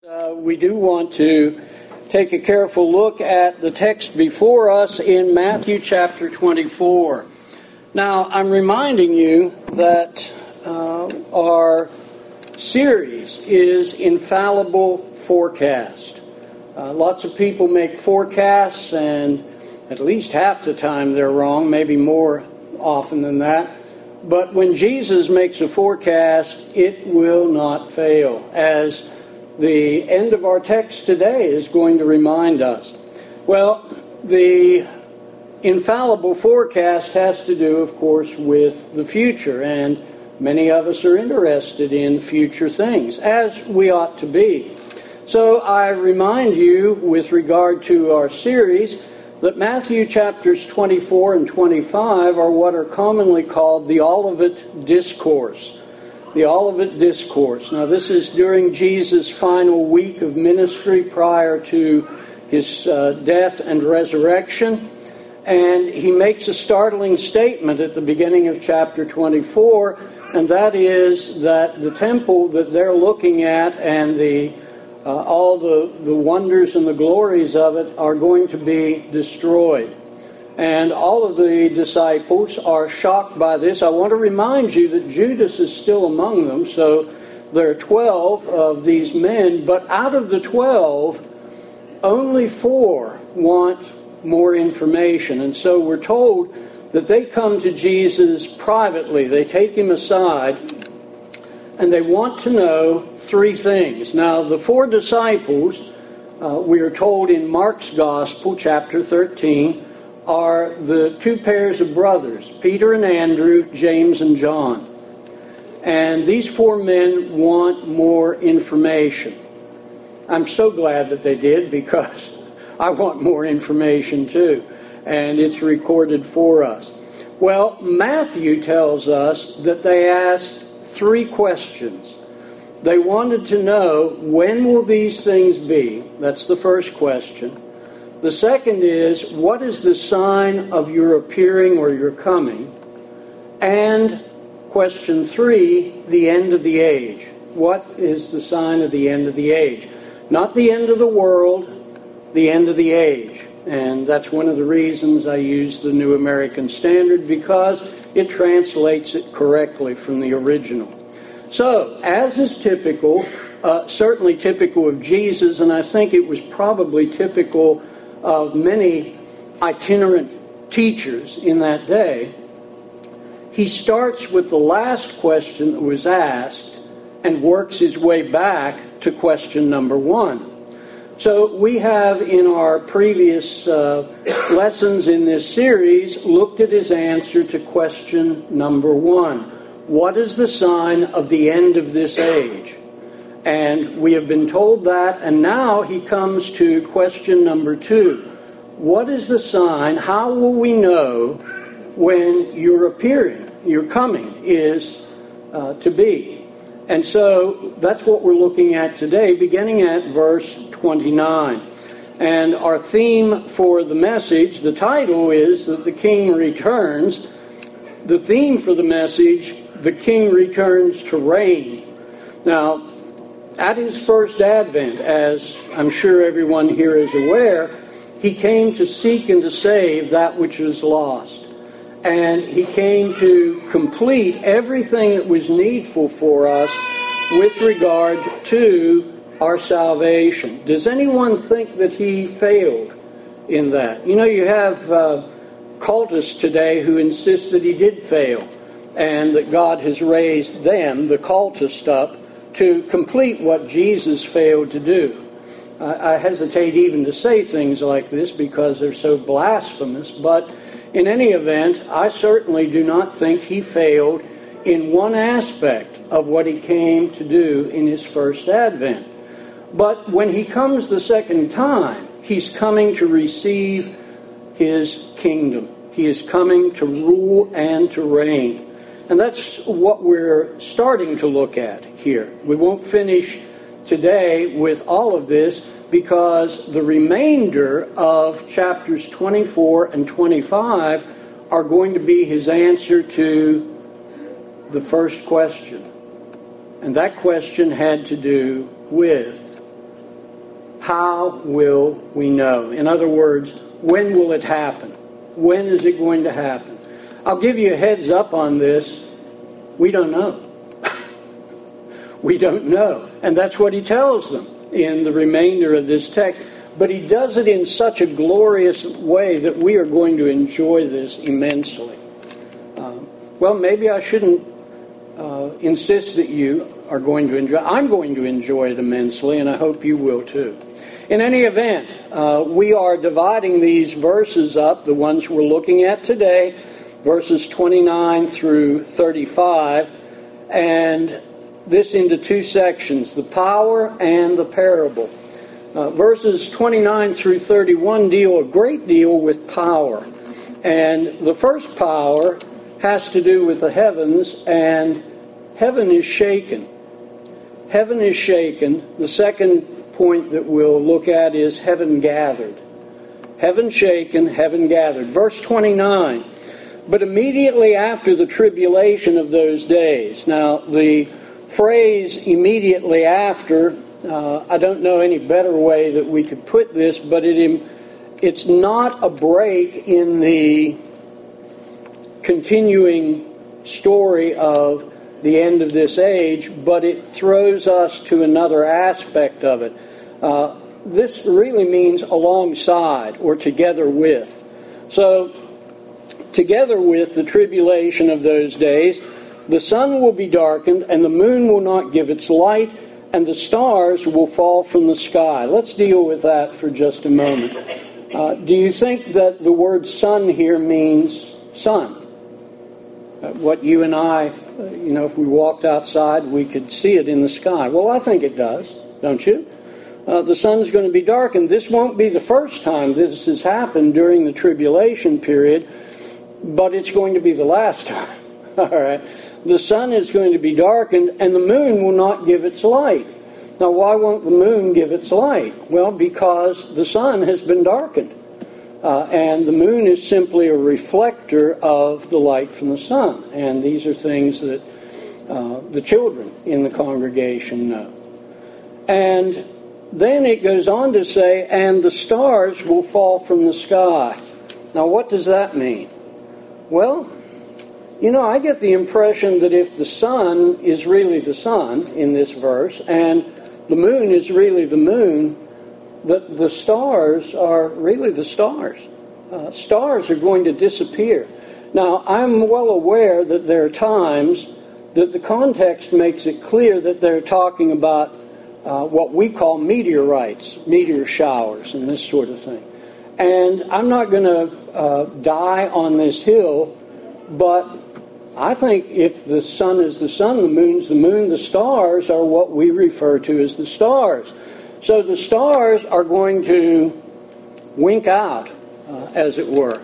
We do want to take a careful look at the text before us in Matthew chapter 24. Now, I'm reminding you that our series is Infallible Forecast. Lots of people make forecasts, and at least half the time they're wrong, maybe more often than that. But when Jesus makes a forecast, it will not fail, as the end of our text today is going to remind us. Well, the infallible forecast has to do, of course, with the future, and many of us are interested in future things, as we ought to be. So I remind you, with regard to our series, that Matthew chapters 24 and 25 are what are commonly called the Olivet Discourse. The Olivet Discourse. Now, this is during Jesus' final week of ministry prior to his death and resurrection. And he makes a startling statement at the beginning of chapter 24, and that is that the temple that they're looking at and all the wonders and the glories of it are going to be destroyed. And all of the disciples are shocked by this. I want to remind you that Judas is still among them, so there are 12 of these men, but out of the 12, only 4 want more information. And so we're told that they come to Jesus privately. They take him aside, and they want to know 3 things. Now, the 4 disciples, we are told in Mark's Gospel, chapter 13, are the 2 pairs of brothers, Peter and Andrew, James and John. And these 4 men want more information. I'm so glad that they did, because I want more information too. And it's recorded for us. Well, Matthew tells us that they asked 3 questions. They wanted to know, when will these things be? That's the first question. The second is, what is the sign of your appearing or your coming? And question 3, the end of the age. What is the sign of the end of the age? Not the end of the world, the end of the age. And that's one of the reasons I use the New American Standard, because it translates it correctly from the original. So, as is typical, certainly typical of Jesus, and I think it was probably typical of many itinerant teachers in that day, he starts with the last question that was asked and works his way back to question number 1. So we have, in our previous lessons in this series, looked at his answer to question number 1. What is the sign of the end of this age? And we have been told that, and now he comes to question number 2. What is the sign? How will we know when your appearing, your coming, is to be? And so that's what we're looking at today, beginning at verse 29. And our theme for the message, the title is that the King returns. The theme for the message, the King returns to reign. Now, at his first advent, as I'm sure everyone here is aware, he came to seek and to save that which was lost. And he came to complete everything that was needful for us with regard to our salvation. Does anyone think that he failed in that? You know, you have cultists today who insist that he did fail, and that God has raised them, the cultists, up to complete what Jesus failed to do. I hesitate even to say things like this because they're so blasphemous, but in any event, I certainly do not think he failed in one aspect of what he came to do in his first advent. But when he comes the second time, he's coming to receive his kingdom. He is coming to rule and to reign. And that's what we're starting to look at here. We won't finish today with all of this, because the remainder of chapters 24 and 25 are going to be his answer to the first question. And that question had to do with how will we know? In other words, when will it happen? When is it going to happen? I'll give you a heads up on this. We don't know. We don't know. And that's what he tells them in the remainder of this text. But he does it in such a glorious way that we are going to enjoy this immensely. Well, maybe I shouldn't insist that you are going to enjoy it. I'm going to enjoy it immensely, and I hope you will too. In any event, we are dividing these verses up, the ones we're looking at today, verses 29 through 35, and this into two sections, the power and the parable. Verses 29 through 31 deal a great deal with power. And the first power has to do with the heavens, and heaven is shaken. Heaven is shaken. The second point that we'll look at is heaven gathered. Heaven shaken, heaven gathered. Verse 29, but immediately after the tribulation of those days. Now, the phrase immediately after, I don't know any better way that we could put this, but it's not a break in the continuing story of the end of this age, but it throws us to another aspect of it. This really means alongside or together with. So, together with the tribulation of those days, the sun will be darkened, and the moon will not give its light, and the stars will fall from the sky. Let's deal with that for just a moment. Do you think that the word sun here means sun? What you and I, if we walked outside, we could see it in the sky. Well, I think it does, don't you? The sun's going to be darkened. This won't be the first time this has happened during the tribulation period, but it's going to be the last time. All right. The sun is going to be darkened, and the moon will not give its light. Now, why won't the moon give its light? Well, because the sun has been darkened. And the moon is simply a reflector of the light from the sun. And these are things that the children in the congregation know. And then it goes on to say, and the stars will fall from the sky. Now, what does that mean? Well, I get the impression that if the sun is really the sun in this verse, and the moon is really the moon, that the stars are really the stars. Stars are going to disappear. Now, I'm well aware that there are times that the context makes it clear that they're talking about what we call meteorites, meteor showers, and this sort of thing. And I'm not going to die on this hill, but I think if the sun is the sun, the moon's the moon, the stars are what we refer to as the stars. So the stars are going to wink out, as it were.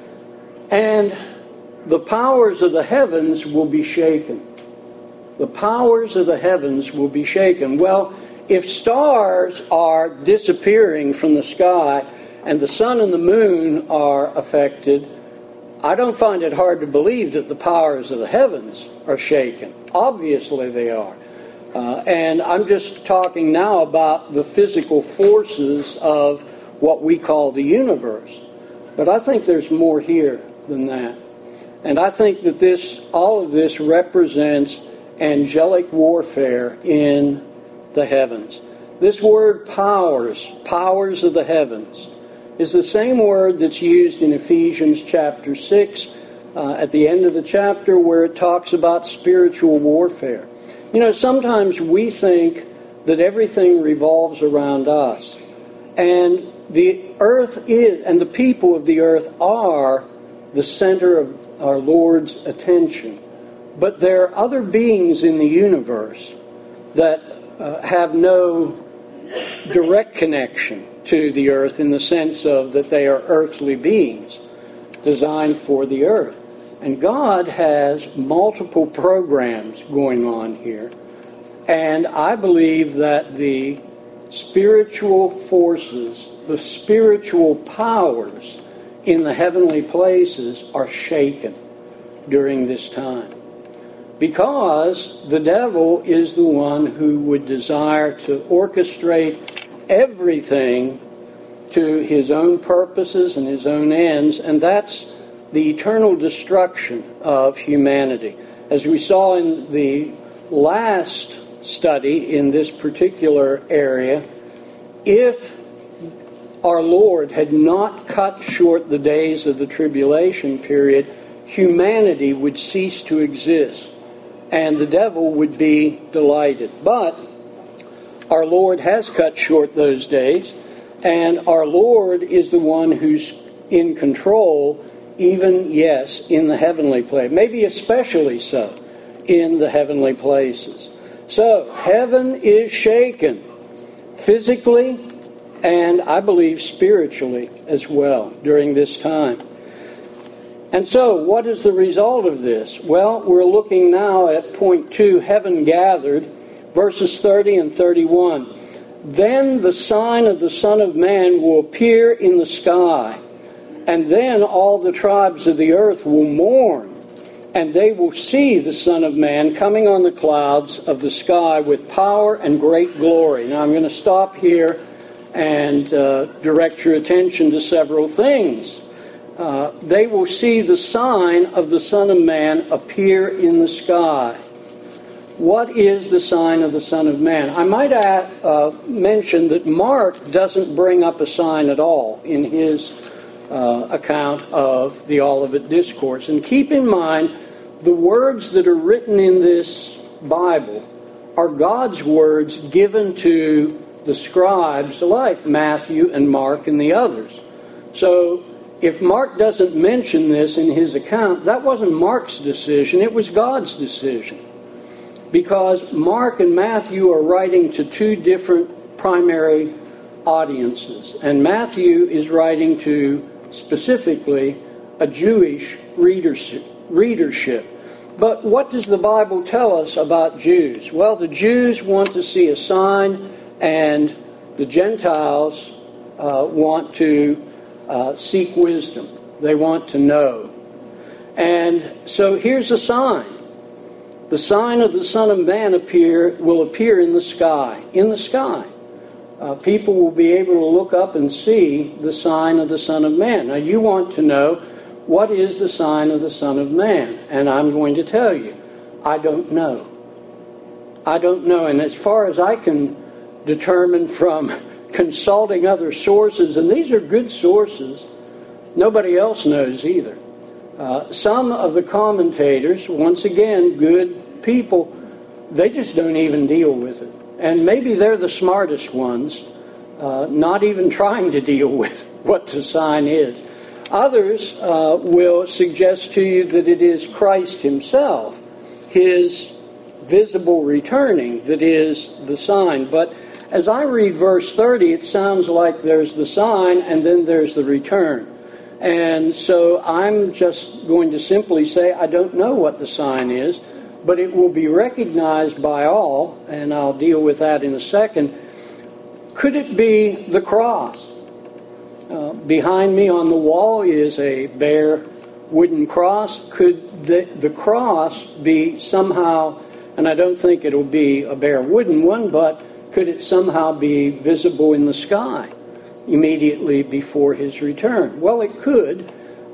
And the powers of the heavens will be shaken. The powers of the heavens will be shaken. Well, if stars are disappearing from the sky and the sun and the moon are affected, I don't find it hard to believe that the powers of the heavens are shaken. Obviously they are. And I'm just talking now about the physical forces of what we call the universe. But I think there's more here than that. And I think that all of this represents angelic warfare in the heavens. This word powers of the heavens, is the same word that's used in Ephesians chapter 6 at the end of the chapter where it talks about spiritual warfare. Sometimes we think that everything revolves around us. And the earth is, and the people of the earth are the center of our Lord's attention. But there are other beings in the universe that have no direct connection to the earth in the sense of that they are earthly beings designed for the earth. And God has multiple programs going on here. And I believe that the spiritual forces, the spiritual powers in the heavenly places are shaken during this time. Because the devil is the one who would desire to orchestrate everything to his own purposes and his own ends, and that's the eternal destruction of humanity. As we saw in the last study in this particular area, if our Lord had not cut short the days of the tribulation period, humanity would cease to exist, and the devil would be delighted. But our Lord has cut short those days, and our Lord is the one who's in control, even, yes, in the heavenly place, maybe especially so in the heavenly places. So, heaven is shaken physically and, I believe, spiritually as well during this time. And so, what is the result of this? Well, we're looking now at point 2, heaven gathered, verses 30 and 31. Then the sign of the Son of Man will appear in the sky, and then all the tribes of the earth will mourn, and they will see the Son of Man coming on the clouds of the sky with power and great glory. Now I'm going to stop here and direct your attention to several things. They will see the sign of the Son of Man appear in the sky. What is the sign of the Son of Man? I might mention that Mark doesn't bring up a sign at all in his account of the Olivet Discourse. And keep in mind, the words that are written in this Bible are God's words given to the scribes like Matthew and Mark and the others. So if Mark doesn't mention this in his account, that wasn't Mark's decision, it was God's decision. Because Mark and Matthew are writing to two different primary audiences. And Matthew is writing to, specifically, a Jewish readership. But what does the Bible tell us about Jews? Well, the Jews want to see a sign, and the Gentiles want to seek wisdom. They want to know. And so here's a sign. The sign of the Son of Man will appear in the sky. In the sky. People will be able to look up and see the sign of the Son of Man. Now you want to know, what is the sign of the Son of Man? And I'm going to tell you, I don't know. I don't know. And as far as I can determine from consulting other sources, and these are good sources, nobody else knows either. Some of the commentators, once again, good people, they just don't even deal with it. And maybe they're the smartest ones, not even trying to deal with what the sign is. Others will suggest to you that it is Christ himself, his visible returning, that is the sign. But as I read verse 30, it sounds like there's the sign and then there's the return. And so I'm just going to simply say I don't know what the sign is, but it will be recognized by all, and I'll deal with that in a second. Could it be the cross? Behind me on the wall is a bare wooden cross. Could the cross be somehow, and I don't think it'll be a bare wooden one, but could it somehow be visible in the sky immediately before his return? Well, it could.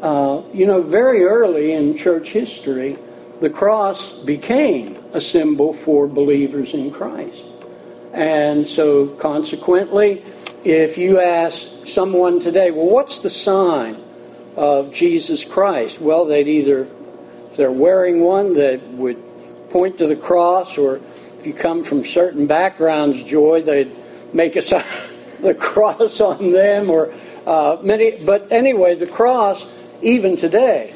Very early in church history, the cross became a symbol for believers in Christ. And so consequently, if you ask someone today, well, what's the sign of Jesus Christ? Well, they'd either, if they're wearing one, they would point to the cross, or if you come from certain backgrounds, Joy, they'd make a sign, the cross on them, or many. But anyway, the cross, even today,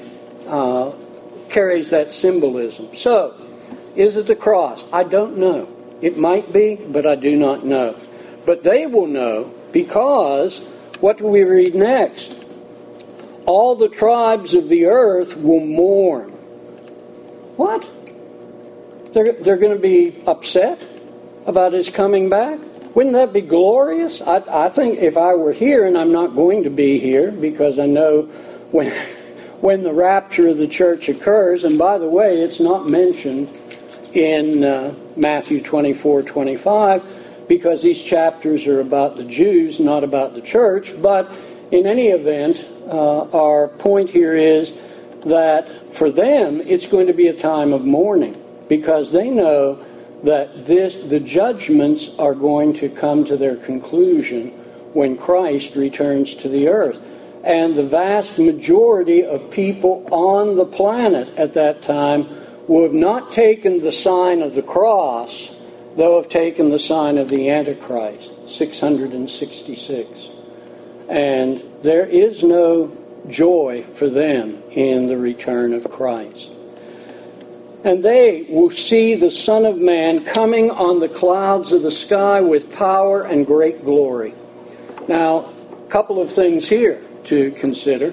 carries that symbolism. So, is it the cross? I don't know. It might be, but I do not know. But they will know, because what do we read next? All the tribes of the earth will mourn. What? They're going to be upset about his coming back? Wouldn't that be glorious? I think if I were here, and I'm not going to be here, because I know when the rapture of the church occurs, and by the way, it's not mentioned in Matthew 24:25, because these chapters are about the Jews, not about the church. But in any event, our point here is that for them, it's going to be a time of mourning, because they know that the judgments are going to come to their conclusion when Christ returns to the earth. And the vast majority of people on the planet at that time will have not taken the sign of the cross, though have taken the sign of the Antichrist, 666. And there is no joy for them in the return of Christ. And they will see the Son of Man coming on the clouds of the sky with power and great glory. Now, a couple of things here to consider.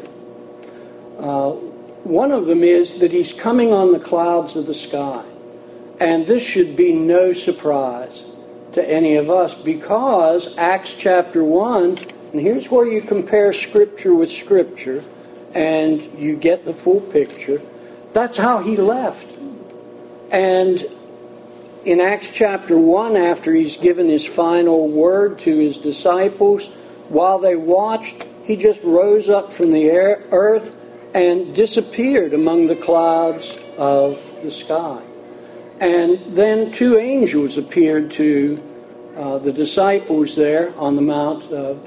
One of them is that he's coming on the clouds of the sky. And this should be no surprise to any of us, because Acts chapter 1, and here's where you compare Scripture with Scripture, and you get the full picture. That's how he left. And in Acts chapter 1, after he's given his final word to his disciples, while they watched, he just rose up from the earth and disappeared among the clouds of the sky. And then two angels appeared to the disciples there on the Mount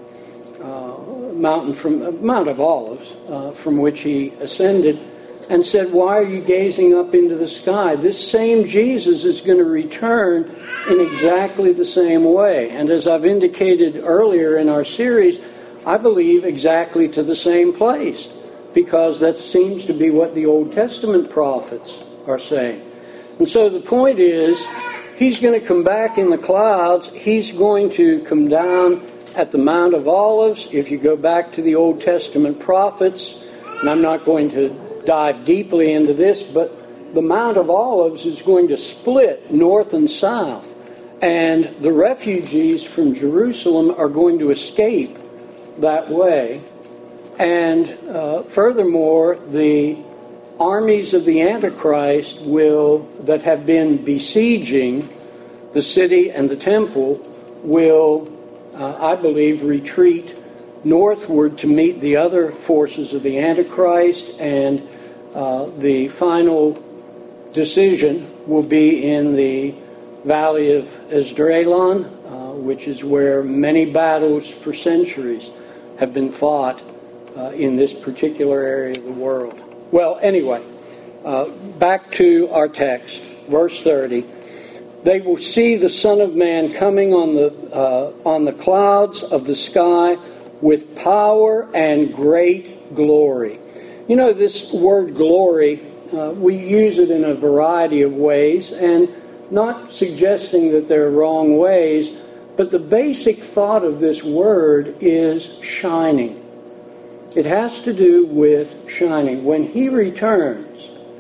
of Olives, from which he ascended, and said, "Why are you gazing up into the sky? This same Jesus is going to return in exactly the same way." And as I've indicated earlier in our series, I believe exactly to the same place, because that seems to be what the Old Testament prophets are saying. And so the point is, he's going to come back in the clouds. He's going to come down at the Mount of Olives. If you go back to the Old Testament prophets, and I'm not going to dive deeply into this, but the Mount of Olives is going to split north and south, and the refugees from Jerusalem are going to escape that way. And furthermore, the armies of the Antichrist that have been besieging the city and the temple will, I believe, retreat northward to meet the other forces of the Antichrist, and the final decision will be in the valley of Esdraelon, which is where many battles for centuries have been fought in this particular area of the world. Well, anyway, back to our text, verse 30. They will see the Son of Man coming on the clouds of the sky with power and great glory. You know, this word glory, we use it in a variety of ways, and not suggesting that there are wrong ways, but the basic thought of this word is shining. It has to do with shining. When he returns,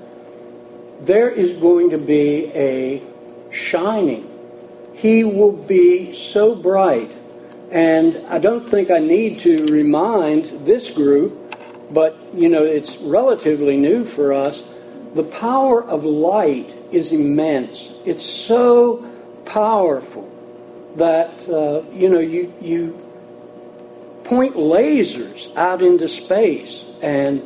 there is going to be a shining. He will be so bright. And I don't think I need to remind this group, but, you know, it's relatively new for us. The power of light is immense. It's so powerful that, you point lasers out into space, and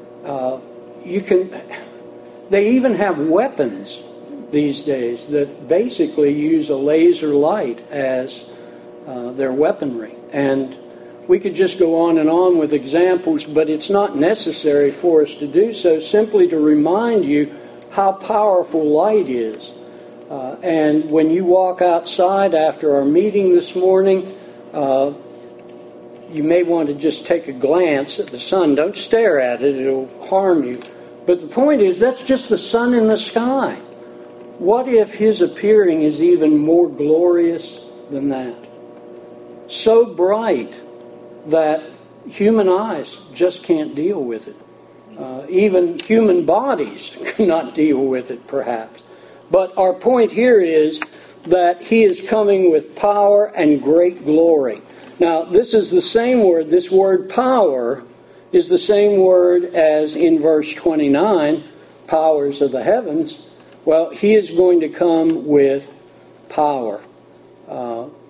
they even have weapons these days that basically use a laser light as their weaponry. And we could just go on and on with examples, but it's not necessary for us to do so, simply to remind you how powerful light is. And when you walk outside after our meeting this morning, you may want to just take a glance at the sun. Don't stare at it, it'll harm you. But the point is, that's just the sun in the sky. What if his appearing is even more glorious than that? So bright that human eyes just can't deal with it. Even human bodies cannot deal with it, perhaps. But our point here is that he is coming with power and great glory. Now, this is the same word. This word power is the same word as in verse 29, powers of the heavens. Well, he is going to come with power.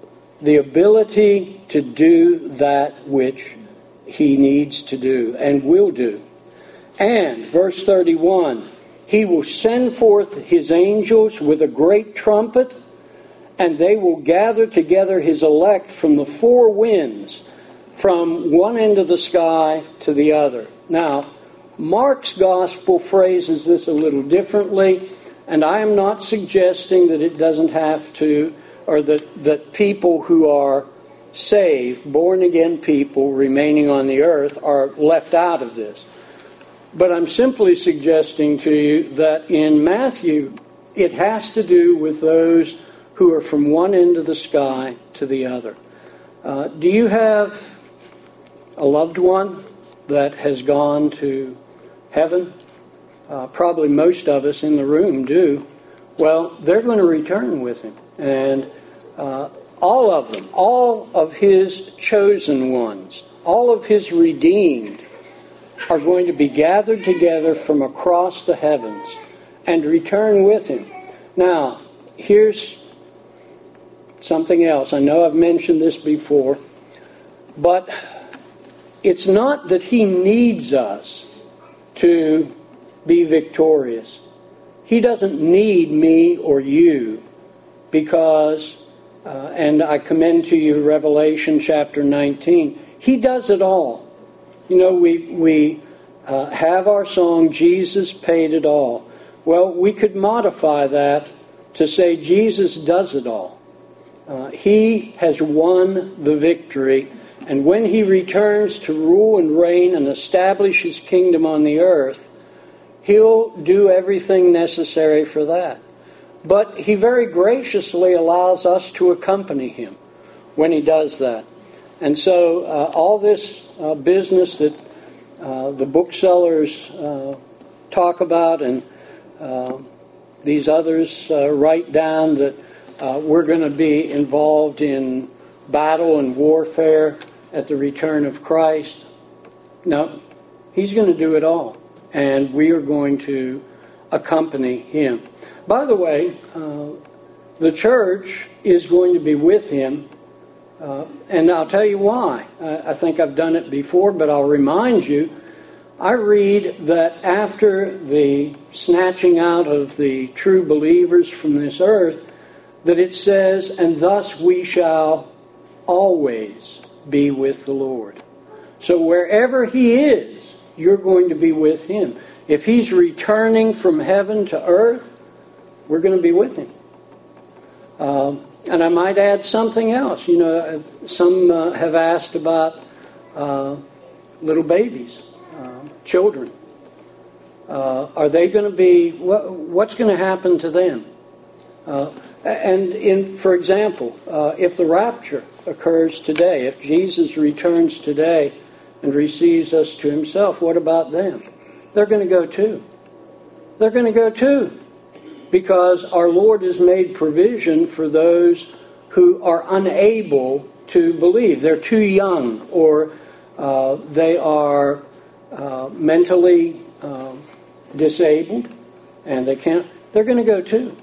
the ability to do that which he needs to do and will do. And, verse 31, he will send forth his angels with a great trumpet, and they will gather together his elect from the four winds, from one end of the sky to the other. Now, Mark's gospel phrases this a little differently, and I am not suggesting that it doesn't have to, or that people who are saved, born-again people remaining on the earth, are left out of this. But I'm simply suggesting to you that in Matthew, it has to do with those who are from one end of the sky to the other. Do you have a loved one that has gone to heaven? Probably most of us in the room do. Well, they're going to return with him. And all of them, all of his chosen ones, all of his redeemed, are going to be gathered together from across the heavens and return with him. Now, here's something else. I know I've mentioned this before, but it's not that he needs us to be victorious. He doesn't need me or you because, and I commend to you Revelation chapter 19, he does it all. You know, we have our song, Jesus Paid It All. Well, we could modify that to say Jesus does it all. He has won the victory, and when he returns to rule and reign and establish his kingdom on the earth, he'll do everything necessary for that. But he very graciously allows us to accompany him when he does that. And so all this business that the booksellers talk about and these others write down that we're going to be involved in battle and warfare at the return of Christ. No, he's going to do it all. And we are going to accompany him. By the way, the church is going to be with him. And I'll tell you why. I think I've done it before, but I'll remind you. I read that after the snatching out of the true believers from this earth, that it says, and thus we shall always be with the Lord. So wherever he is, you're going to be with him. If he's returning from heaven to earth, we're going to be with him. And I might add something else. You know, some have asked about little babies, children. Are they going to be, what's going to happen to them? For example, if the rapture occurs today, if Jesus returns today and receives us to himself, what about them? They're going to go too. They're going to go too. Because our Lord has made provision for those who are unable to believe. They're too young, or they are mentally disabled, and they can't. They're going to go too.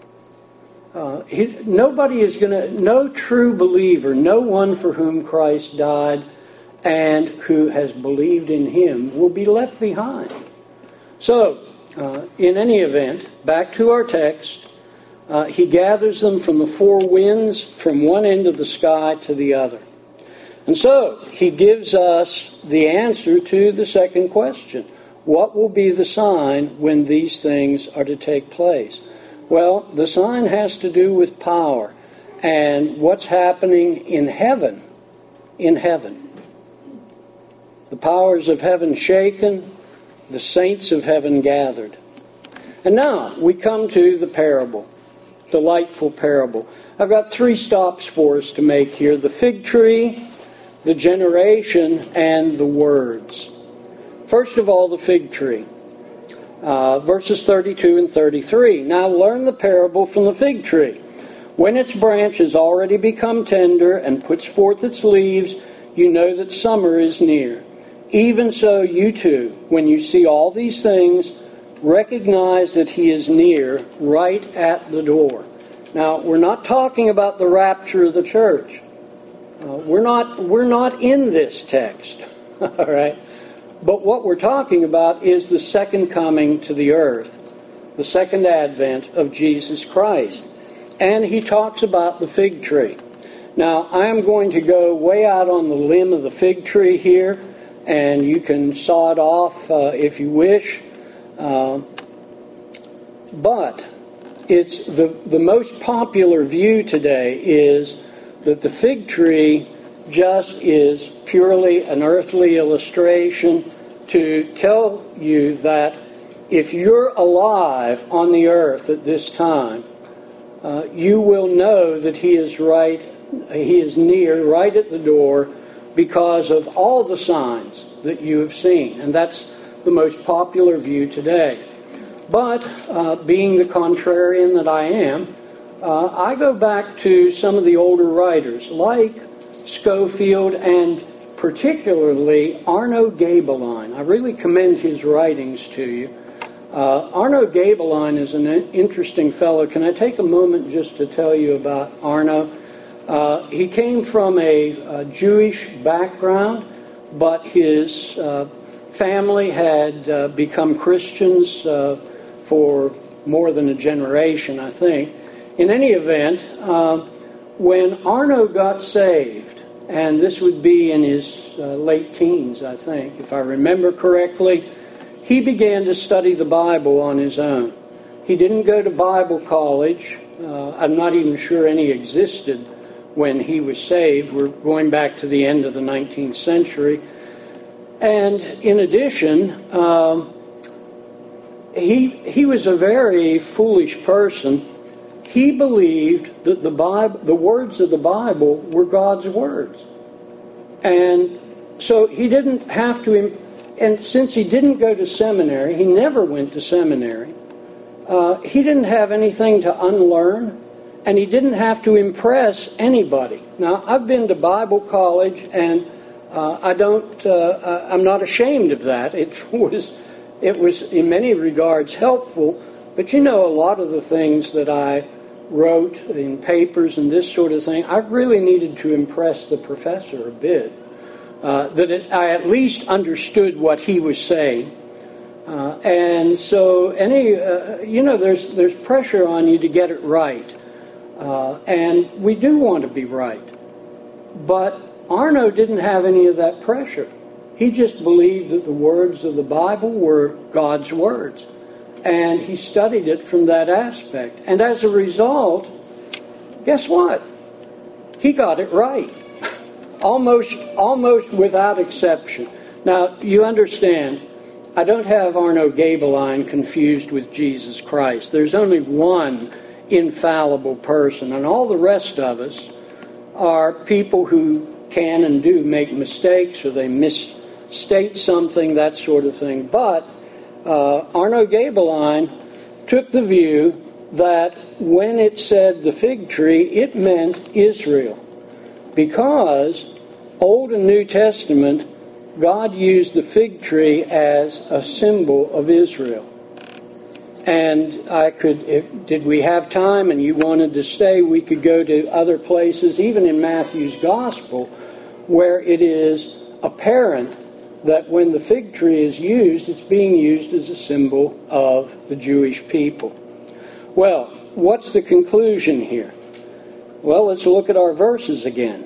Nobody is going to. No true believer, no one for whom Christ died, and who has believed in him, will be left behind. So, in any event, back to our text, he gathers them from the four winds, from one end of the sky to the other. And so, he gives us the answer to the second question. What will be the sign when these things are to take place? Well, the sign has to do with power and what's happening in heaven. In heaven. The powers of heaven shaken, the saints of heaven gathered. And now we come to the parable, delightful parable. I've got 3 stops for us to make here. The fig tree, the generation, and the words. First of all, the fig tree. Verses 32 and 33. Now learn the parable from the fig tree. When its branch has already become tender and puts forth its leaves, you know that summer is near. Even so, you too, when you see all these things, recognize that he is near, right at the door. Now, we're not talking about the rapture of the church. We're not in this text, all right? But what we're talking about is the second coming to the earth, the second advent of Jesus Christ. And he talks about the fig tree. Now, I am going to go way out on the limb of the fig tree here, and you can saw it off if you wish. But it's the most popular view today is that the fig tree just is purely an earthly illustration to tell you that if you're alive on the earth at this time, you will know that he is near, right at the door, because of all the signs that you have seen. And that's the most popular view today. But being the contrarian that I am, I go back to some of the older writers, like Scofield and particularly Arno Gaebelein. I really commend his writings to you. Arno Gaebelein is an interesting fellow. Can I take a moment just to tell you about Arno? He came from a Jewish background, but his family had become Christians for more than a generation, I think. In any event, when Arno got saved, and this would be in his late teens, I think, if I remember correctly, he began to study the Bible on his own. He didn't go to Bible college. I'm not even sure any existed when he was saved. We're going back to the end of the 19th century. And in addition, he was a very foolish person. He believed that the words of the Bible were God's words. And so he didn't have to, and since he didn't go to seminary, he never went to seminary, he didn't have anything to unlearn, and he didn't have to impress anybody. Now, I've been to Bible college, and I'm not ashamed of that. It was in many regards helpful, but a lot of the things that I wrote in papers and this sort of thing, I really needed to impress the professor a bit. I at least understood what he was saying. And so there's pressure on you to get it right. And we do want to be right. But Arno didn't have any of that pressure. He just believed that the words of the Bible were God's words. And he studied it from that aspect. And as a result, guess what? He got it right. Almost without exception. Now, you understand, I don't have Arno Gaebelein confused with Jesus Christ. There's only one infallible person, and all the rest of us are people who can and do make mistakes, or they misstate something, that sort of thing. But Arno Gaebelein took the view that when it said the fig tree, it meant Israel. Because Old and New Testament, God used the fig tree as a symbol of Israel. And did we have time and you wanted to stay, we could go to other places, even in Matthew's Gospel, where it is apparent that when the fig tree is used, it's being used as a symbol of the Jewish people. Well, what's the conclusion here? Well, let's look at our verses again.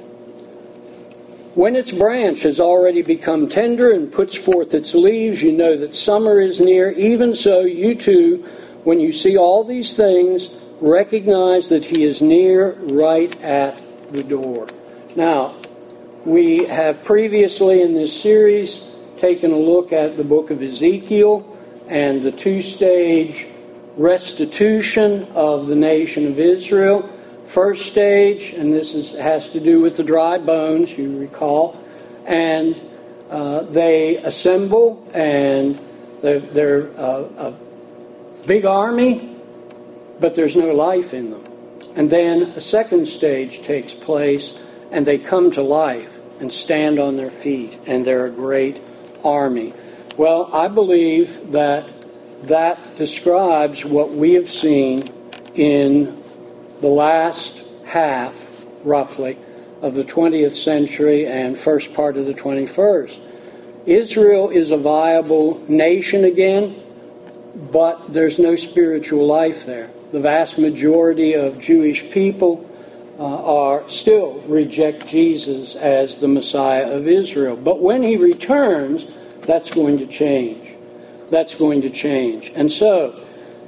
When its branch has already become tender and puts forth its leaves, you know that summer is near. Even so, you too, when you see all these things, recognize that he is near, right at the door. Now, we have previously in this series taken a look at the book of Ezekiel and the two-stage restitution of the nation of Israel. First stage, and this has to do with the dry bones, you recall, and they assemble, and they're a big army, but there's no life in them. And then a second stage takes place, and they come to life and stand on their feet, and they're a great army. Well, I believe that describes what we have seen in the last half, roughly, of the 20th century and first part of the 21st. Israel is a viable nation again, but there's no spiritual life there. The vast majority of Jewish people are still reject Jesus as the Messiah of Israel. But when he returns, that's going to change. That's going to change. And so,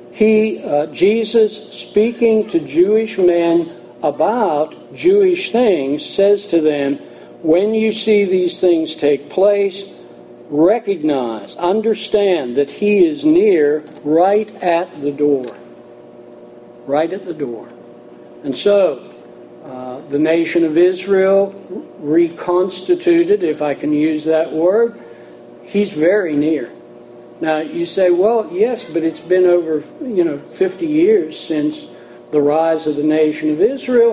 Jesus, speaking to Jewish men about Jewish things, says to them, when you see these things take place, recognize, understand that he is near, right at the door. Right at the door. And so, the nation of Israel reconstituted, if I can use that word, he's very near. Now, you say, well, yes, but it's been over, 50 years since the rise of the nation of Israel.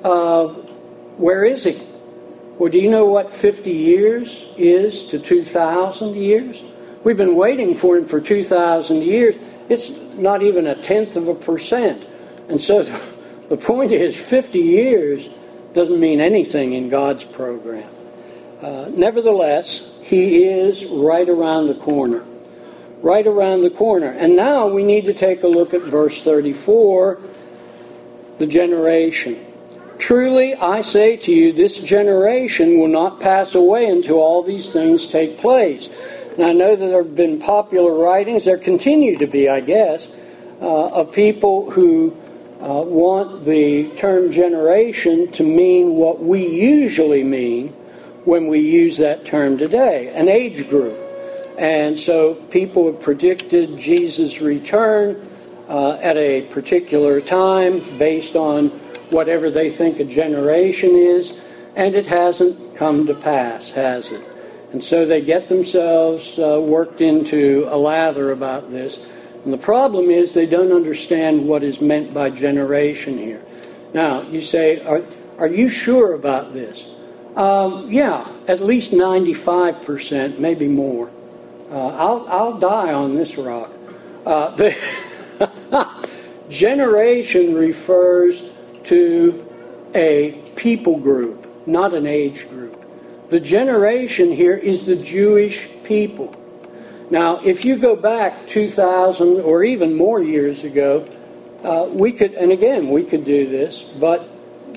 Where is he? Well, do you know what 50 years is to 2,000 years? We've been waiting for him for 2,000 years. It's not even 0.1%. And so the point is, 50 years doesn't mean anything in God's program. Nevertheless, he is right around the corner. Right around the corner. And now we need to take a look at verse 34, the generation. Truly, I say to you, this generation will not pass away until all these things take place. And I know that there have been popular writings, there continue to be, I guess, of people who want the term generation to mean what we usually mean when we use that term today, an age group. And so people have predicted Jesus' return at a particular time based on whatever they think a generation is, and it hasn't come to pass, has it? And so they get themselves worked into a lather about this. And the problem is they don't understand what is meant by generation here. Now, you say, are you sure about this? Yeah, at least 95%, maybe more. I'll die on this rock. The generation refers to a people group, not an age group. The generation here is the Jewish people. Now, if you go back 2,000 or even more years ago, we could do this, but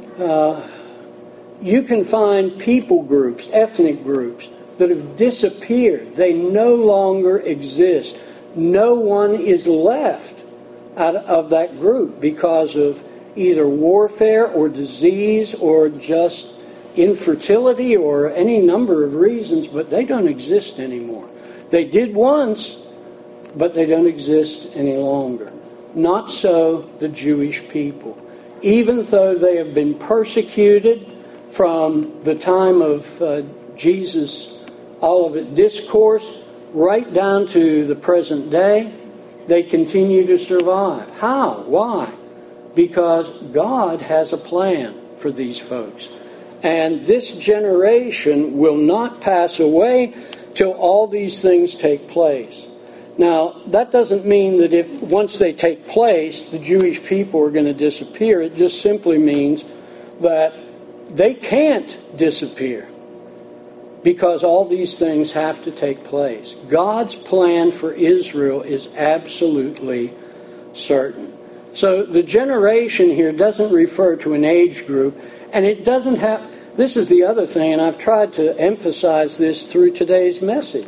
you can find people groups, ethnic groups, that have disappeared. They no longer exist. No one is left out of that group because of either warfare or disease or just infertility or any number of reasons, but they don't exist anymore. They did once, but they don't exist any longer. Not so the Jewish people. Even though they have been persecuted from the time of Jesus' Olivet Discourse right down to the present day, they continue to survive. How? Why? Because God has a plan for these folks. And this generation will not pass away till all these things take place. Now, that doesn't mean that if once they take place, the Jewish people are going to disappear. It just simply means that they can't disappear because all these things have to take place. God's plan for Israel is absolutely certain. So the generation here doesn't refer to an age group, and it doesn't have... This is the other thing, and I've tried to emphasize this through today's message.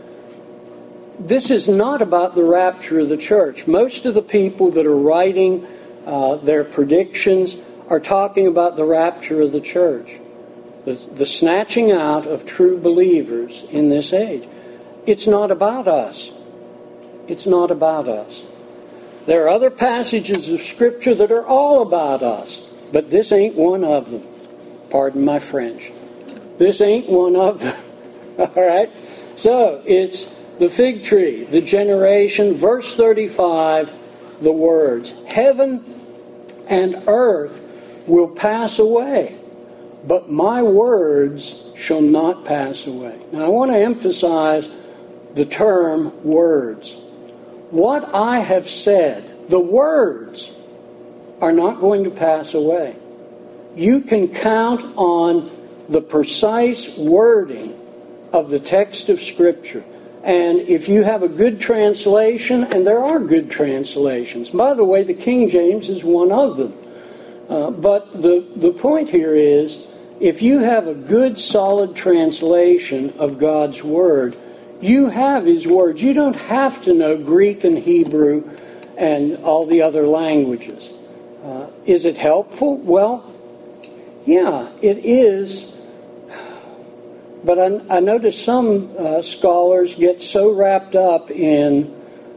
This is not about the rapture of the church. Most of the people that are writing their predictions are talking about the rapture of the church, the snatching out of true believers in this age. It's not about us. It's not about us. There are other passages of Scripture that are all about us, but this ain't one of them. Pardon my French. This ain't one of them. All right? So, it's the fig tree, the generation, verse 35, the words, heaven and earth will pass away, but my words shall not pass away. Now, I want to emphasize the term words. What I have said, the words, are not going to pass away. you can count on the precise wording of the text of Scripture. And if you have a good translation, and there are good translations. By the way, the King James is one of them. But the point here is, if you have a good, solid translation of God's Word, you have His words. You don't have to know Greek and Hebrew and all the other languages. Is it helpful? Well, yeah, it is. But I notice some scholars get so wrapped up in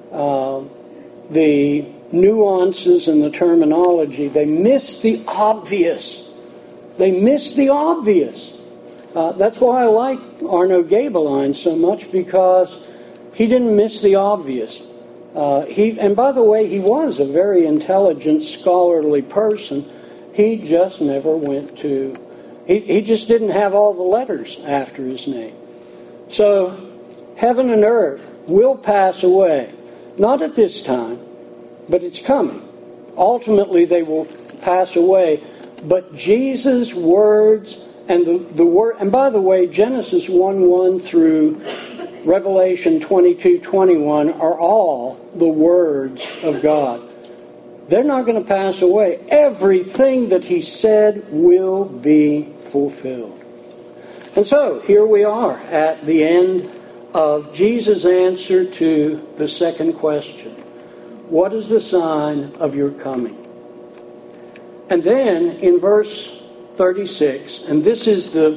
the nuances and the terminology, they miss the obvious. They miss the obvious. That's why I like Arno Gaebelein so much, because he didn't miss the obvious. And by the way, he was a very intelligent, scholarly person. He just never went to... He just didn't have all the letters after his name. So, heaven and earth will pass away. Not at this time, but it's coming. Ultimately, they will pass away. But Jesus' words and the word... And by the way, Genesis 1:1 through Revelation 22:21 are all the words of God. They're not going to pass away. Everything that He said will be fulfilled. And so, here we are at the end of Jesus' answer to the second question. What is the sign of your coming? And then, in verse 36, and this is the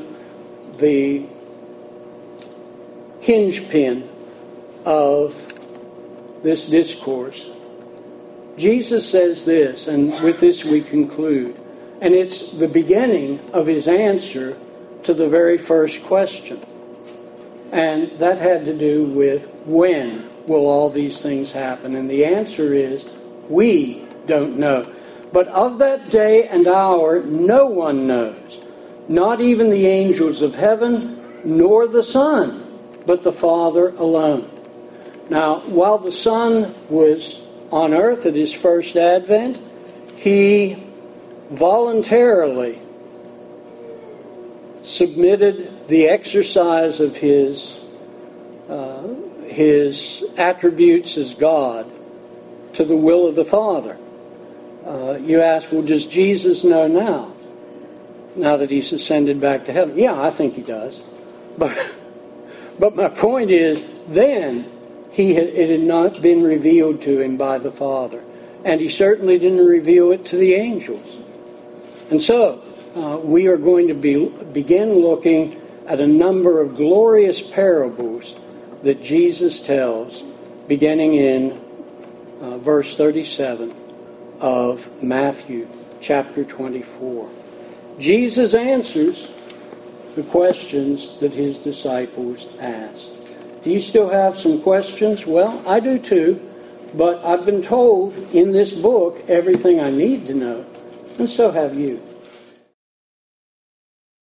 hinge pin of this discourse, Jesus says this, and with this we conclude. And it's the beginning of His answer to the very first question. And that had to do with, when will all these things happen? And the answer is, we don't know. But of that day and hour, no one knows. Not even the angels of heaven, nor the Son, but the Father alone. Now, while the Son was on earth at His first advent, He voluntarily submitted the exercise of His attributes as God to the will of the Father. You ask, well, does Jesus know now that He's ascended back to heaven? Yeah, I think He does. But my point is, then it had not been revealed to Him by the Father. And He certainly didn't reveal it to the angels. And so, we are going to begin looking at a number of glorious parables that Jesus tells, beginning in verse 37 of Matthew chapter 24. Jesus answers the questions that His disciples asked. Do you still have some questions? Well, I do too, but I've been told in this book everything I need to know, and so have you.